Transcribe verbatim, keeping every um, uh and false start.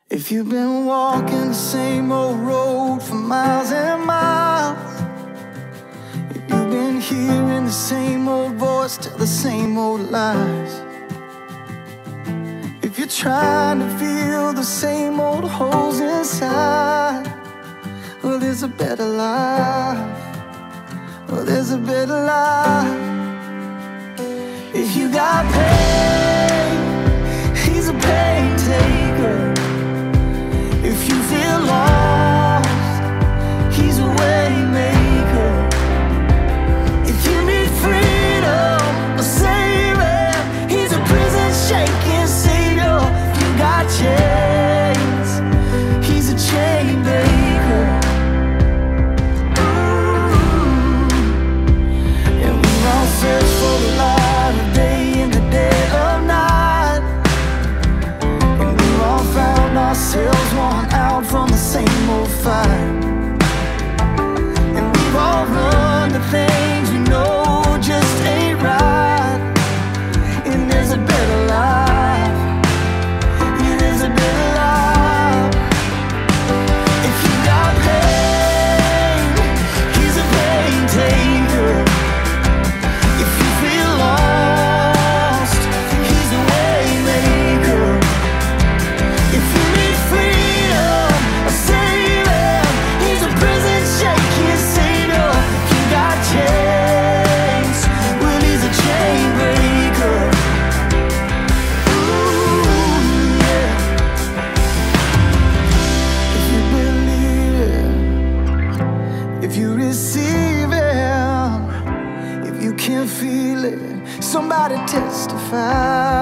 If you've been walking the same old road for miles and miles, if you've been hearing the same old voice tell the same old lies, if you're trying to feel the same old holes inside, well, there's a better life. Well, there's a better life. If you got pain, he's a pain taker. If you feel lost, he's a way maker. If you need freedom, a savior, he's a prison shaking savior. If you got chains, he's a chain breaker. Ooh. And we all search for the light of day in the dead of night, and we've all found ourselves worn out from the same old fight. And we've all run to things we know just ain't right. And there's a better life. Yeah, there's a better life. If you got pain, he's a pain taker. If you feel lost, he's a way maker. If you need freedom, a savior, he's a prison shaking savior. If you got chains, well, he's a chain breaker. Ooh, yeah. If you believe it, if you receive it, if you can feel it, somebody testify.